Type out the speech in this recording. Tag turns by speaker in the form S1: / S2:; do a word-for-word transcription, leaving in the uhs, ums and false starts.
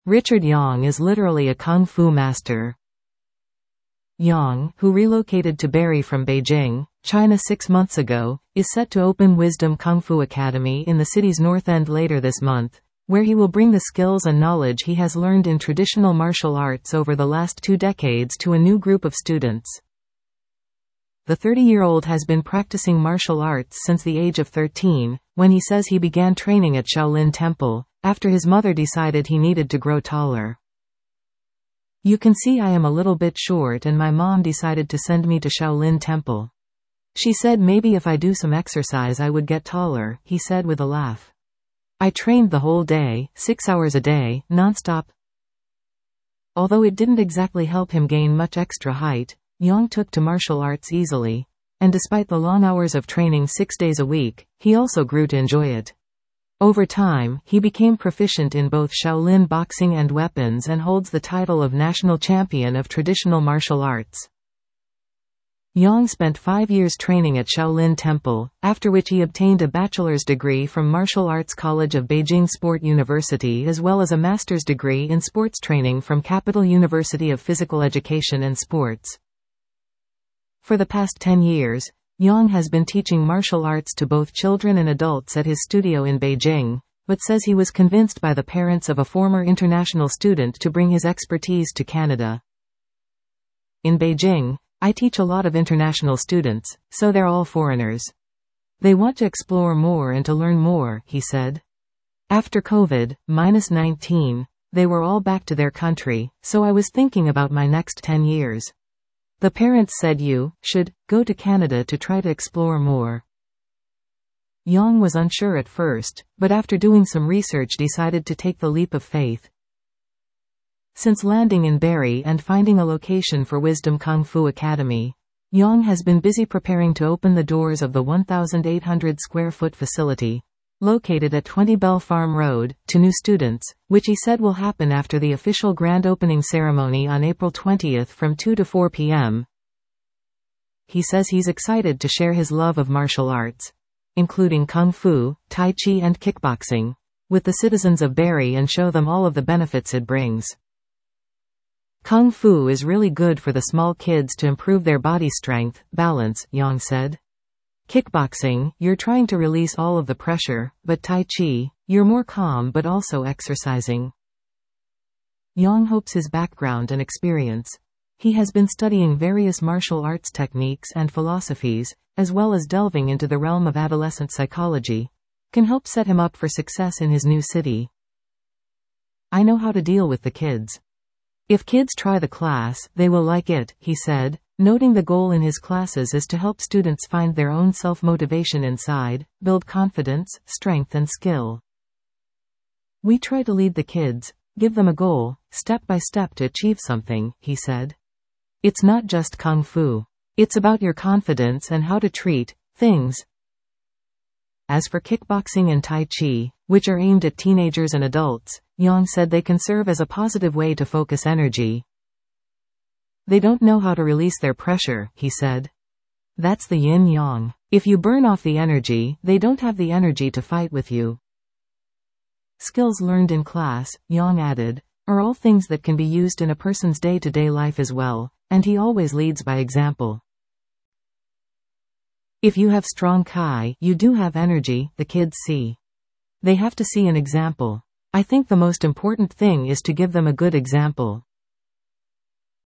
S1: Richard Yang is literally a kung fu master. Yang, who relocated to Barrie from Beijing, China six months ago, is set to open Wisdom Kung Fu Academy in the city's North End later this month, where he will bring the skills and knowledge he has learned in traditional martial arts over the last two decades to a new group of students. The thirty-year-old has been practicing martial arts since the age of thirteen, when he says he began training at Shaolin Temple, after his mother decided he needed to grow taller. "You can see I am a little bit short and my mom decided to send me to Shaolin Temple. She said maybe if I do some exercise I would get taller," he said with a laugh. "I trained the whole day, six hours a day, non-stop." Although it didn't exactly help him gain much extra height, Yang took to martial arts easily. And despite the long hours of training six days a week, he also grew to enjoy it. Over time, he became proficient in both Shaolin boxing and weapons and holds the title of National Champion of Traditional Martial Arts. Yang spent five years training at Shaolin Temple, after which he obtained a bachelor's degree from Martial Arts College of Beijing Sport University as well as a master's degree in sports training from Capital University of Physical Education and Sports. For the past ten years, Yang has been teaching martial arts to both children and adults at his studio in Beijing, but says he was convinced by the parents of a former international student to bring his expertise to Canada. "In Beijing, I teach a lot of international students, so they're all foreigners. They want to explore more and to learn more," he said. "After COVID nineteen, they were all back to their country, so I was thinking about my next ten years. The parents said you should go to Canada to try to explore more." Yang was unsure at first, but after doing some research decided to take the leap of faith. Since landing in Barrie and finding a location for Wisdom Kung Fu Academy, Yang has been busy preparing to open the doors of the one thousand eight hundred square foot facility, located at twenty Bell Farm Road, to new students, which he said will happen after the official grand opening ceremony on April twentieth from two to four p m He says he's excited to share his love of martial arts, including Kung Fu, Tai Chi and kickboxing, with the citizens of Barrie and show them all of the benefits it brings. "Kung Fu is really good for the small kids to improve their body strength, balance," Yang said. "Kickboxing, you're trying to release all of the pressure, but Tai Chi, you're more calm but also exercising." Yang hopes his background and experience, he has been studying various martial arts techniques and philosophies, as well as delving into the realm of adolescent psychology, can help set him up for success in his new city. "I know how to deal with the kids. If kids try the class, they will like it," he said, noting the goal in his classes is to help students find their own self-motivation inside, build confidence, strength and skill. "We try to lead the kids, give them a goal, step by step to achieve something," he said. "It's not just Kung Fu. It's about your confidence and how to treat things." As for kickboxing and Tai Chi, which are aimed at teenagers and adults, Yang said they can serve as a positive way to focus energy. "They don't know how to release their pressure," he said. "That's the yin-yang. If you burn off the energy, they don't have the energy to fight with you." Skills learned in class, Yang added, are all things that can be used in a person's day-to-day life as well, and he always leads by example. "If you have strong Kai, you do have energy, the kids see. They have to see an example. I think the most important thing is to give them a good example."